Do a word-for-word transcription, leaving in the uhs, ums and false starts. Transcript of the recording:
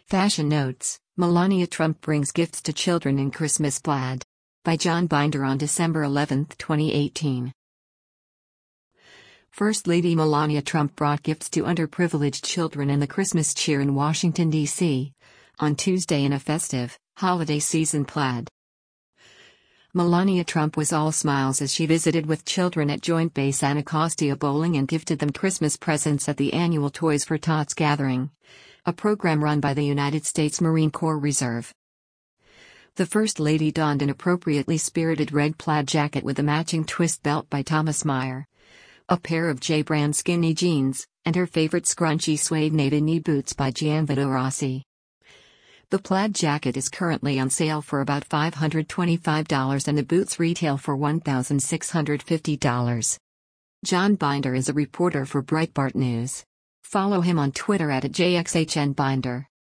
Fashion Notes: Melania Trump brings gifts to children in Christmas plaid. By John Binder on December eleventh, twenty eighteen. First Lady Melania Trump brought gifts to underprivileged children in the Christmas cheer in Washington, D C on Tuesday in a festive, holiday season plaid. Melania Trump was all smiles as she visited with children at Joint Base Anacostia Bowling and gifted them Christmas presents at the annual Toys for Tots gathering, a program run by the United States Marine Corps Reserve. The First Lady donned an appropriately spirited red plaid jacket with a matching twist belt by Thomas Meyer, a pair of J-brand skinny jeans, and her favorite scrunchy suede native knee boots by Gianvito Rossi. The plaid jacket is currently on sale for about five hundred twenty-five dollars and the boots retail for one thousand six hundred fifty dollars. John Binder is a reporter for Breitbart News. Follow him on Twitter at J X H N Binder.